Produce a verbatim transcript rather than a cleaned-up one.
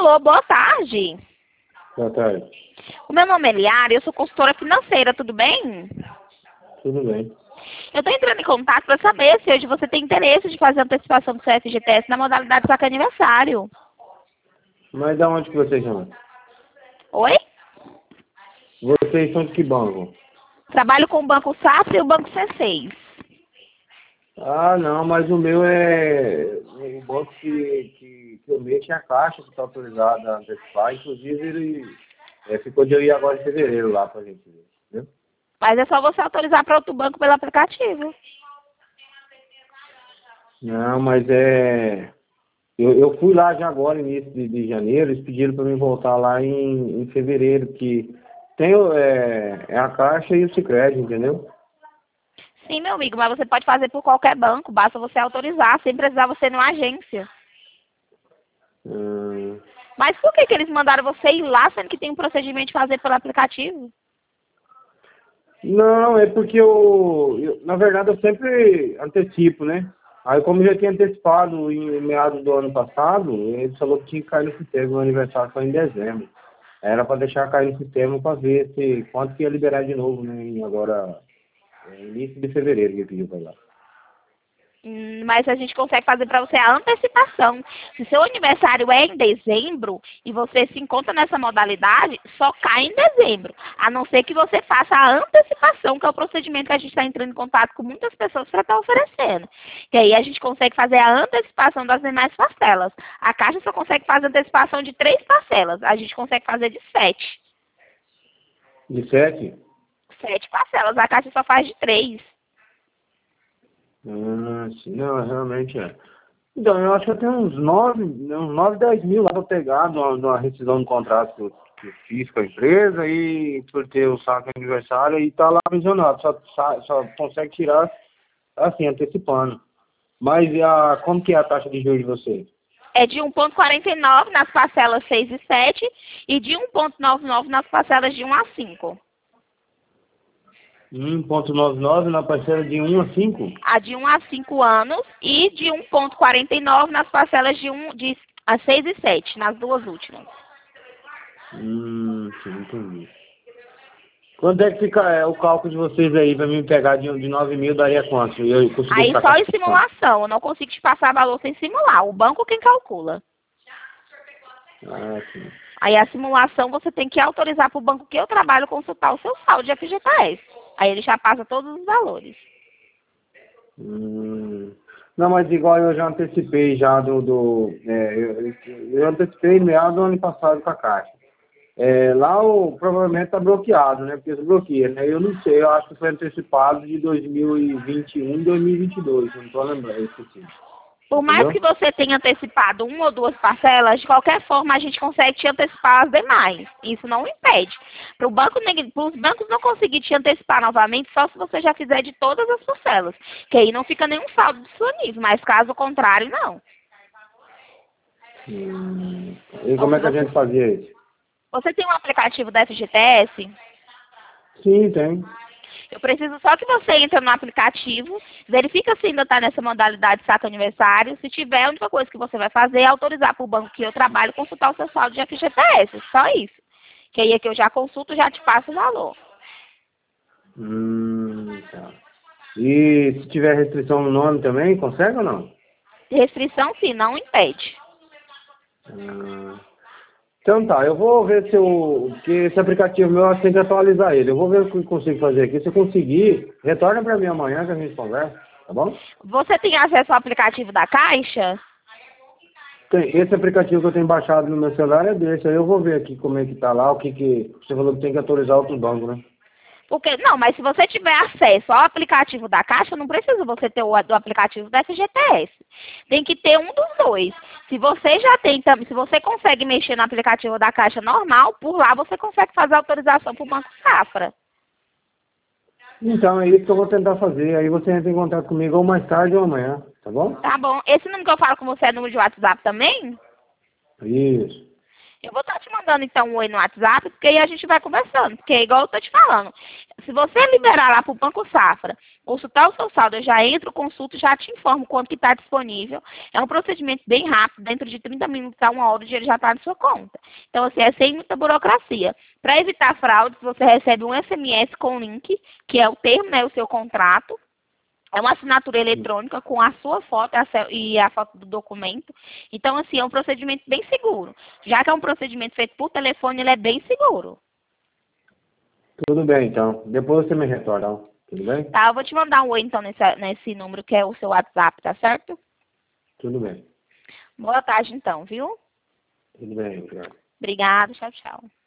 Alô, boa tarde. Boa tarde. O meu nome é Eliara e eu sou consultora financeira, tudo bem? Tudo bem. Eu estou entrando em contato para saber se hoje você tem interesse de fazer antecipação do seu F G T S na modalidade saque aniversário. Mas da onde que vocês são? Oi? Vocês são de que banco? Trabalho com o Banco Safra e o Banco C seis. Ah, não, mas o meu é o banco que, que, que eu mexo é a Caixa, que está autorizada a antecipar. Inclusive, ele é, ficou de eu ir agora em fevereiro lá para a gente ver. Entendeu? Mas é só você autorizar para outro banco pelo aplicativo. Não, mas é... Eu, eu fui lá já agora, início de, de janeiro, eles pediram para mim voltar lá em, em fevereiro, que tem o- é, é a Caixa e o Sicredi, entendeu? Sim, meu amigo, mas você pode fazer por qualquer banco, basta você autorizar, sem precisar você ir numa agência. Hum, Mas por que, que eles mandaram você ir lá, sendo que tem um procedimento de fazer pelo aplicativo? Não, é porque eu, eu, na verdade, eu sempre antecipo, né? Aí, como eu já tinha antecipado em meados do ano passado, ele falou que tinha que cair no sistema, o aniversário foi em dezembro. Era para deixar cair no sistema para ver se quanto que ia liberar de novo, né? Em agora, é, início de fevereiro que ele pediu para lá. Hum, Mas a gente consegue fazer para você a antecipação. Se seu aniversário é em dezembro e você se encontra nessa modalidade, só cai em dezembro. A não ser que você faça a antecipação, que é o procedimento que a gente está entrando em contato com muitas pessoas para estar oferecendo. Que aí a gente consegue fazer a antecipação das demais parcelas. A Caixa só consegue fazer antecipação de três parcelas. A gente consegue fazer de sete. De sete? Sete parcelas. A Caixa só faz de três. Ah, sim, não, realmente é. Então, eu acho que eu tenho uns nove, uns nove, dez mil lá para pegar de uma, de uma rescisão do contrato que eu, que eu fiz com a empresa e por ter o saque aniversário e tá lá aprisionado, só, só, só consegue tirar assim, antecipando. Mas e a, como que é a taxa de juros de vocês? É de um vírgula quarenta e nove nas parcelas seis e sete e de um vírgula noventa e nove nas parcelas de um a cinco. um vírgula noventa e nove na parcela de um a cinco? A de um a cinco anos e de um vírgula quarenta e nove nas parcelas de, um, de a seis e sete, nas duas últimas. Hum, sim, entendi. Quanto é que fica é, o cálculo de vocês aí para mim pegar de, de nove mil daria quanto? E eu consegui Aí ficar só em com simulação, eu não consigo te passar valor sem simular, o banco quem calcula. Ah, sim. Aí a simulação você tem que autorizar para o banco que eu trabalho consultar o seu saldo de F G T S. Aí ele já passa todos os valores. Hum, não, mas igual eu já antecipei já do... do é, eu, eu antecipei no meado do ano passado com a Caixa. É, lá o, provavelmente está bloqueado, né? Porque se bloqueia, né? Eu não sei, eu acho que foi antecipado de dois mil e vinte e um e dois mil e vinte e dois, não estou lembrando isso aqui. Por mais que Entendeu? você tenha antecipado uma ou duas parcelas, de qualquer forma a gente consegue te antecipar as demais. Isso não impede. Para banco, os bancos não conseguir te antecipar novamente só se você já fizer de todas as parcelas. Que aí não fica nenhum saldo disponível, mas caso contrário, não. Hum, e Então, como se é que a você, gente fazia isso? você tem um aplicativo da F G T S, Sim, tem. eu preciso só que você entre no aplicativo, verifica se ainda está nessa modalidade de saque aniversário. Se tiver, a única coisa que você vai fazer é autorizar para o banco que eu trabalho consultar o seu saldo de F G T S. Só isso. Que aí é que eu já consulto, já te passo o valor. Hum, tá. E se tiver restrição no nome também, consegue ou não? Restrição, sim, não impede. Ah, então tá, eu vou ver se eu... Porque esse aplicativo meu, eu tenho que atualizar ele. Eu vou ver o que eu consigo fazer aqui. Se eu conseguir, retorna para mim amanhã que a gente conversa, tá bom? Você tem acesso ao aplicativo da Caixa? Tem, esse aplicativo que eu tenho baixado no meu celular é desse. Aí eu vou ver aqui como é que tá lá, o que que... Você falou que tem que atualizar outro banco, né? Porque, não, mas se você tiver acesso ao aplicativo da Caixa, não precisa você ter o do aplicativo da F G T S. Tem que ter um dos dois. Se você já tem, tam- se você consegue mexer no aplicativo da Caixa normal, por lá você consegue fazer autorização para o Banco Safra. Então é isso que eu vou tentar fazer. Aí você entra em contato comigo ou mais tarde ou amanhã, tá bom? Tá bom. Esse número que eu falo com você é número de WhatsApp também? Isso. Eu vou estar te mandando, então, um oi no WhatsApp, porque aí a gente vai conversando. Porque, igual eu estou te falando, se você liberar lá para o Banco Safra, consultar o seu saldo, eu já entro, consulto, já te informo quanto que está disponível. É um procedimento bem rápido, dentro de trinta minutos a uma hora o dinheiro já está na sua conta. Então, assim, é sem muita burocracia. Para evitar fraudes, você recebe um S M S com o link, que é o termo, né, o seu contrato. É uma assinatura eletrônica com a sua foto e a foto do documento. Então, assim, é um procedimento bem seguro. Já que é um procedimento feito por telefone, ele é bem seguro. Tudo bem, então. Depois você me retorna, tudo bem? Tá, eu vou te mandar um oi, então, nesse, nesse número que é o seu WhatsApp, tá certo? Tudo bem. Boa tarde, então, viu? Tudo bem, obrigado. Obrigada, tchau, tchau.